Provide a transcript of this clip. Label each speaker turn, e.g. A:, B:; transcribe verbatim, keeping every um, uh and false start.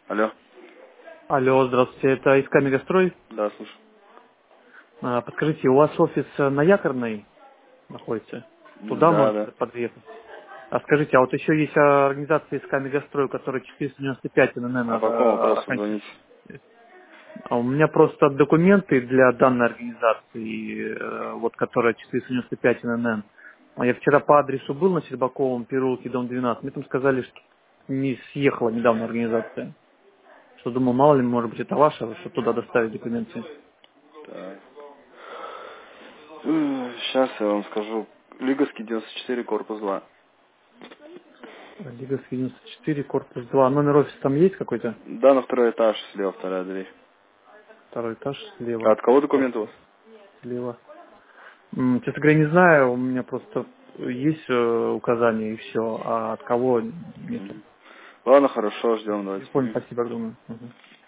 A: Алло.
B: Алло, здравствуйте, это ИСК Мегастрой.
A: Да, слушай.
B: А, Подскажите, у вас офис э, на Якорной находится? Туда
A: Да,
B: можете
A: да.
B: подъехать? А скажите, а вот еще есть а, организация ИСК Мегастрой, которая четыреста девяносто пять эн эн эн
A: А по какому
B: надо
A: вопросу
B: окончить.
A: звоните?
B: А у меня просто документы для данной организации, э, вот которая четыреста девяносто пять эн эн эн. А я вчера по адресу был на Щербаковом переулке, дом двенадцать. Мне там сказали, что не съехала недавно организация. Что думал, мало ли, может быть, это ваша, что туда доставить документы.
A: Так. Сейчас я вам скажу. Лиговский девяносто четыре, корпус два.
B: Лиговский девяносто четыре, корпус два. Номер офиса там есть какой-то?
A: Да, на второй этаж, слева вторая дверь.
B: Второй этаж
A: А
B: слева.
A: от кого документы у
B: Корпус
A: вас?
B: слева. М, Честно говоря, не знаю, у меня просто есть э, указания и все, а от кого нету.
A: Мгм. Ладно, хорошо, ждем,
B: Я
A: давайте.
B: понял,
A: Мгм.
B: спасибо огромное. Мгм.